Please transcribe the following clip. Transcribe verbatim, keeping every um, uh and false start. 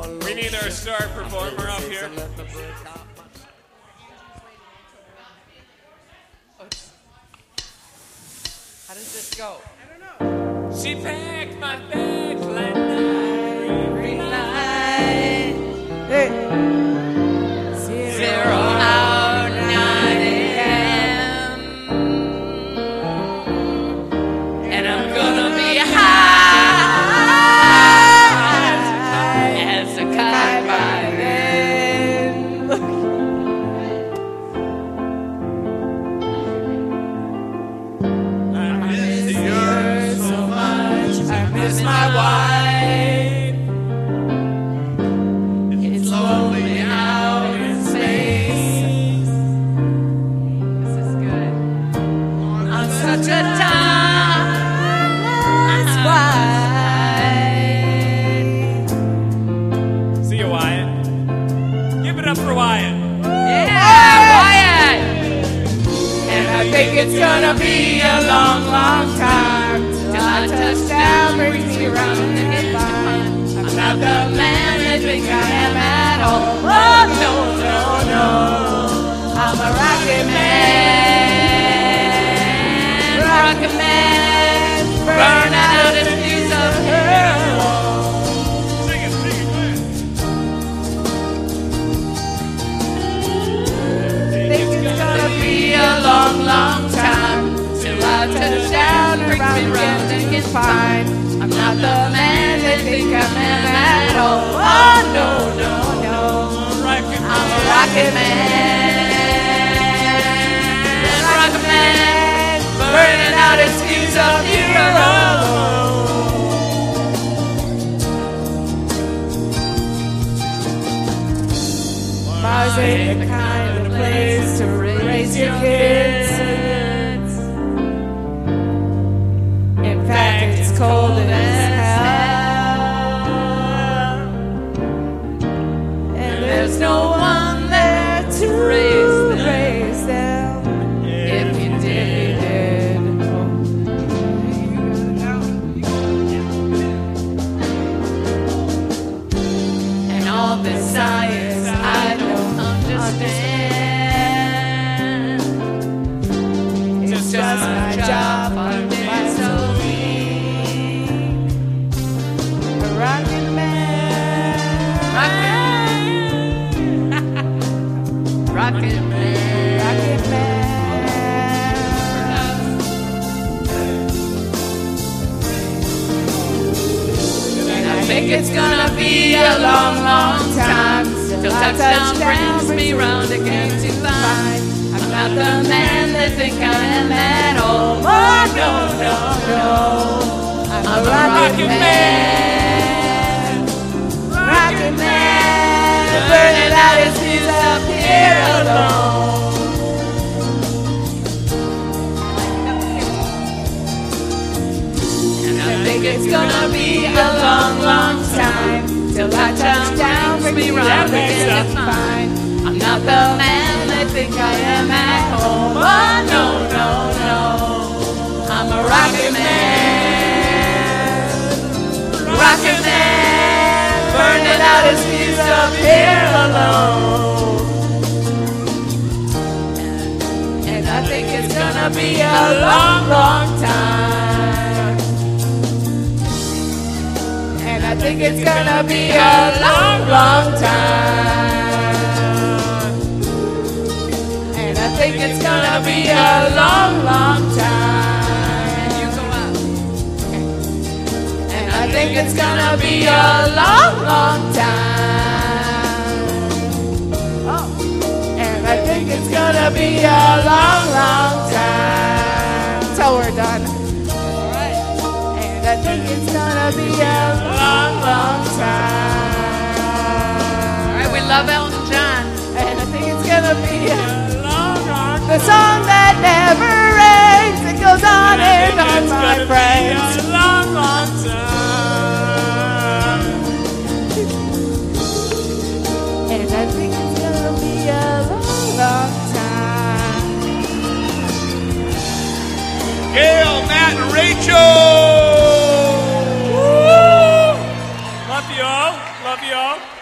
We need our star performer up here. How does this go? I don't know. She packed my bags like night. Night. Hey. Zero hour, nine a.m. And I'm gonna be high as a kite by then. I miss the earth so much. I miss my wife. It's lonely out in space. This is good. On Such a timeless ride. See you, Wyatt. Give it up for Wyatt. Yeah, Wyatt! And I think it's gonna be a long, long time till I touch down, brings me around and get fine. I'm not the man they think I am at all. Oh no, no, no. I'm a rocket man, rocket man, burn out his fuse of hell. Sing it, sing it, Think it's gonna be a long, long time till I touch down, brings me around and get fine. I'm not the man they think I am at all. Oh no, no, no. I'm a rocket man, rocket man, burning out his fuse of hero. Mars ain't the kind of place to raise your kids. In fact, it's cold as hell, and there's no one there to raise them. Raise them. If you did, you did. And all this science I don't understand. It's just my job. I'm so weak. A rocket man. Rocket. Rocket man. Rocket man. And I think it's gonna be a long, long time Till touchdown brings me round again to find I'm not the man they think I am at all. Oh no, no, no. I'm a rocket man, rocket man, burning out his fuse up here alone. And I think it's gonna be a long, long time till I touch down, bring me round again to find I'm not the man they think I am at home. Oh no, no, no. I'm a rocket man, rocket man, burning out his fuse up here alone. And I think it's gonna be a long, long time. And I think it's gonna be a long, long time. And I think it's gonna be a long, long time. You go out. And I think it's gonna be a long, long time. Oh. And I think it's gonna be a long, long time. Till we're done. And I think it's gonna be a long, long time. All right, we love Elton John. And I think it's gonna be a long, long time. The song that never ends. It goes on and on, my friends. A long, long time. And I think it's gonna be a long, long time. Gail, Matt, and Rachel. Woo! Love you all. Love you all.